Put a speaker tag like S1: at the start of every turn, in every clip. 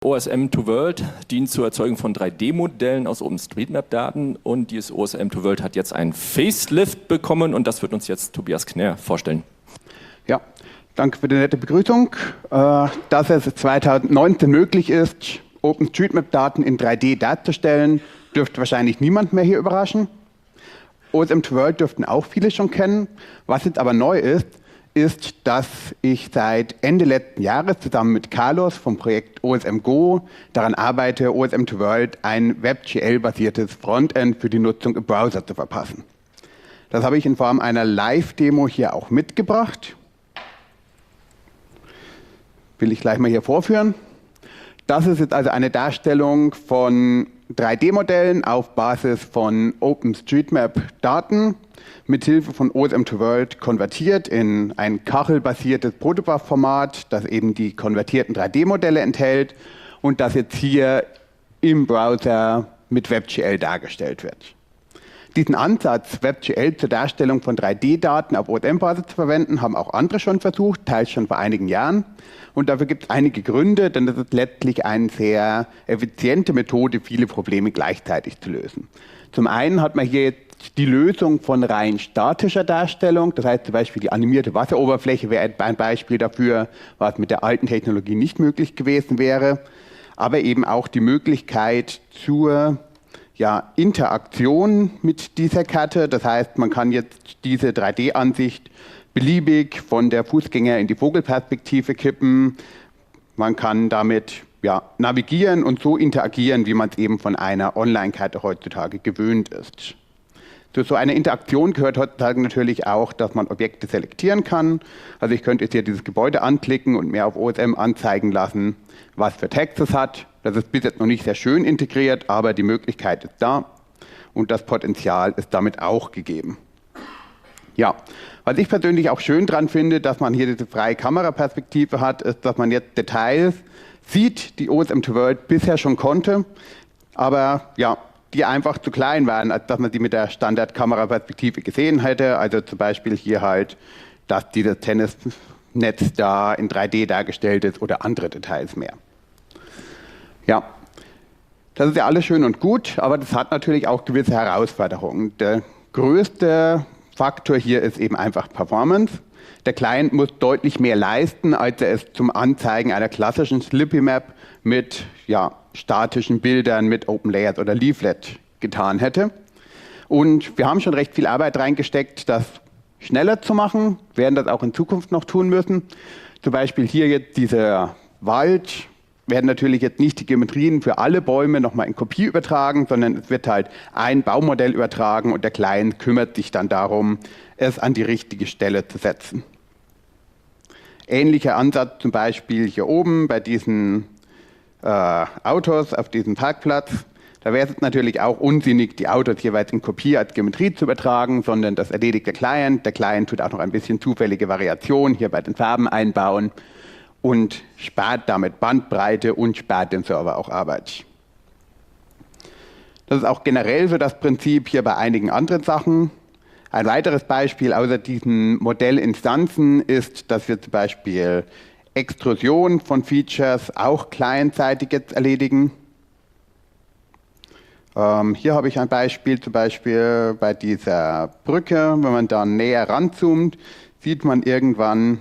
S1: OSM2World dient zur Erzeugung von 3D-Modellen aus OpenStreetMap-Daten und dieses OSM2World hat jetzt einen Facelift bekommen und das wird uns jetzt Tobias Knär vorstellen.
S2: Ja, danke für die nette Begrüßung. Dass es 2019 möglich ist, OpenStreetMap-Daten in 3D darzustellen, dürfte wahrscheinlich niemand mehr hier überraschen. OSM2World dürften auch viele schon kennen. Was jetzt aber neu ist, dass ich seit Ende letzten Jahres zusammen mit Carlos vom Projekt OSMGo daran arbeite, OSM2World ein WebGL-basiertes Frontend für die Nutzung im Browser zu verpassen. Das habe ich in Form einer Live-Demo hier auch mitgebracht. Will ich gleich mal hier vorführen. Das ist jetzt also eine Darstellung von 3D-Modellen auf Basis von OpenStreetMap-Daten mithilfe von OSM2World konvertiert in ein kachelbasiertes Protobuf-Format, das eben die konvertierten 3D-Modelle enthält und das jetzt hier im Browser mit WebGL dargestellt wird. Diesen Ansatz, WebGL zur Darstellung von 3D-Daten auf OSM-Basis zu verwenden, haben auch andere schon versucht, teils schon vor einigen Jahren. Und dafür gibt es einige Gründe, denn das ist letztlich eine sehr effiziente Methode, viele Probleme gleichzeitig zu lösen. Zum einen hat man hier jetzt die Lösung von rein statischer Darstellung, das heißt zum Beispiel die animierte Wasseroberfläche wäre ein Beispiel dafür, was mit der alten Technologie nicht möglich gewesen wäre, aber eben auch die Möglichkeit zur Interaktion mit dieser Karte, das heißt man kann jetzt diese 3D-Ansicht beliebig von der Fußgänger in die Vogelperspektive kippen. Man kann damit navigieren und so interagieren, wie man es eben von einer Online-Karte heutzutage gewöhnt ist. Zu so einer Interaktion gehört heutzutage natürlich auch, dass man Objekte selektieren kann. Also ich könnte jetzt hier dieses Gebäude anklicken und mir auf OSM anzeigen lassen, was für Tags es hat. Das ist bis jetzt noch nicht sehr schön integriert, aber die Möglichkeit ist da und das Potenzial ist damit auch gegeben. Ja, was ich persönlich auch schön dran finde, dass man hier diese freie Kameraperspektive hat, ist, dass man jetzt Details sieht, die OSM2World bisher schon konnte, aber die einfach zu klein waren, als dass man sie mit der Standard-Kameraperspektive gesehen hätte. Also zum Beispiel hier halt, dass dieses Tennisnetz da in 3D dargestellt ist oder andere Details mehr. Ja, das ist ja alles schön und gut, aber das hat natürlich auch gewisse Herausforderungen. Der größte Faktor hier ist eben einfach Performance. Der Client muss deutlich mehr leisten, als er es zum Anzeigen einer klassischen Slippy Map mit statischen Bildern, mit Open Layers oder Leaflet getan hätte. Und wir haben schon recht viel Arbeit reingesteckt, das schneller zu machen, werden das auch in Zukunft noch tun müssen. Zum Beispiel hier jetzt dieser Wald, werden natürlich jetzt nicht die Geometrien für alle Bäume nochmal in Kopie übertragen, sondern es wird halt ein Baumodell übertragen und der Client kümmert sich dann darum, es an die richtige Stelle zu setzen. Ähnlicher Ansatz zum Beispiel hier oben bei diesen Autos auf diesem Parkplatz. Da wäre es natürlich auch unsinnig, die Autos jeweils in Kopie als Geometrie zu übertragen, sondern das erledigt der Client. Der Client tut auch noch ein bisschen zufällige Variation hier bei den Farben einbauen und spart damit Bandbreite und spart dem Server auch Arbeit. Das ist auch generell so das Prinzip hier bei einigen anderen Sachen. Ein weiteres Beispiel außer diesen Modellinstanzen ist, dass wir zum Beispiel Extrusion von Features auch clientseitig jetzt erledigen. Hier habe ich ein Beispiel, zum Beispiel bei dieser Brücke. Wenn man da näher ranzoomt, sieht man irgendwann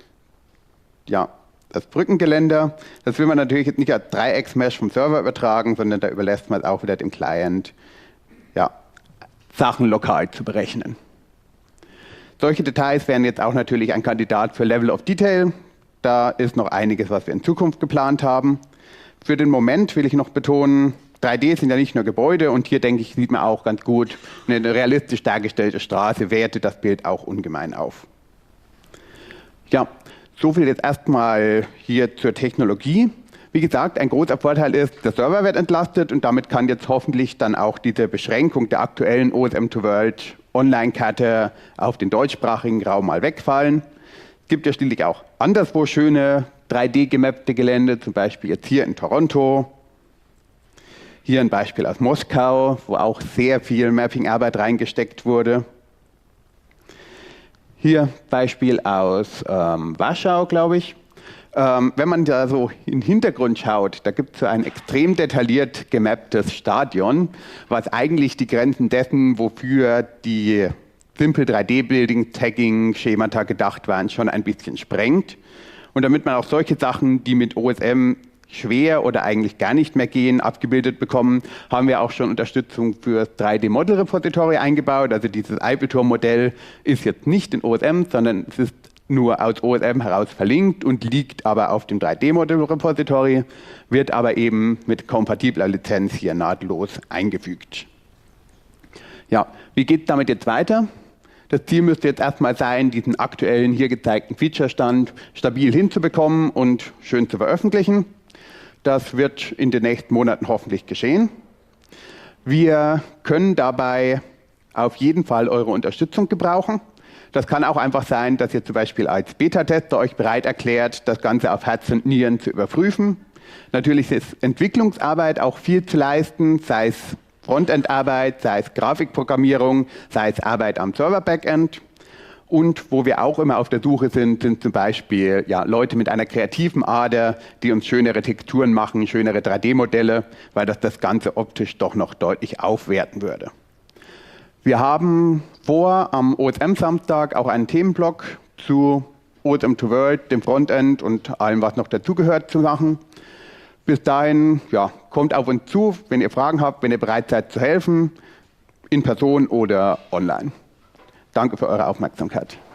S2: das Brückengeländer. Das will man natürlich jetzt nicht als Dreiecksmesh vom Server übertragen, sondern da überlässt man es auch wieder dem Client, Sachen lokal zu berechnen. Solche Details wären jetzt auch natürlich ein Kandidat für Level of Detail. Da ist noch einiges, was wir in Zukunft geplant haben. Für den Moment will ich noch betonen, 3D sind ja nicht nur Gebäude und hier, denke ich, sieht man auch ganz gut, eine realistisch dargestellte Straße wertet das Bild auch ungemein auf. Ja, so viel jetzt erstmal hier zur Technologie. Wie gesagt, ein großer Vorteil ist, der Server wird entlastet und damit kann jetzt hoffentlich dann auch diese Beschränkung der aktuellen OSM2World Online-Karte auf den deutschsprachigen Raum mal wegfallen. Es gibt ja schließlich auch anderswo schöne 3D-gemappte Gelände, zum Beispiel jetzt hier in Toronto. Hier ein Beispiel aus Moskau, wo auch sehr viel Mapping-Arbeit reingesteckt wurde. Hier Beispiel aus Warschau, glaube ich. Wenn man da so in den Hintergrund schaut, da gibt es so ein extrem detailliert gemapptes Stadion, was eigentlich die Grenzen dessen, wofür die Simple 3D-Building, Tagging, Schemata gedacht waren, schon ein bisschen sprengt. Und damit man auch solche Sachen, die mit OSM schwer oder eigentlich gar nicht mehr gehen, abgebildet bekommen, haben wir auch schon Unterstützung für das 3D-Model-Repository eingebaut. Also dieses Eiffelturm-Modell ist jetzt nicht in OSM, sondern es ist nur aus OSM heraus verlinkt und liegt aber auf dem 3D-Model-Repository, wird aber eben mit kompatibler Lizenz hier nahtlos eingefügt. Ja, wie geht es damit jetzt weiter? Das Ziel müsste jetzt erstmal sein, diesen aktuellen hier gezeigten Featurestand stabil hinzubekommen und schön zu veröffentlichen. Das wird in den nächsten Monaten hoffentlich geschehen. Wir können dabei auf jeden Fall eure Unterstützung gebrauchen. Das kann auch einfach sein, dass ihr zum Beispiel als Beta-Tester euch bereit erklärt, das Ganze auf Herz und Nieren zu überprüfen. Natürlich ist Entwicklungsarbeit auch viel zu leisten, sei es Frontend-Arbeit, sei es Grafikprogrammierung, sei es Arbeit am Server-Backend. Und wo wir auch immer auf der Suche sind, sind zum Beispiel Leute mit einer kreativen Ader, die uns schönere Texturen machen, schönere 3D-Modelle, weil das Ganze optisch doch noch deutlich aufwerten würde. Wir haben vor, am OSM-Samstag auch einen Themenblock zu OSM to World, dem Frontend und allem, was noch dazugehört, zu machen. Bis dahin, kommt auf uns zu, wenn ihr Fragen habt, wenn ihr bereit seid zu helfen, in Person oder online. Danke für eure Aufmerksamkeit.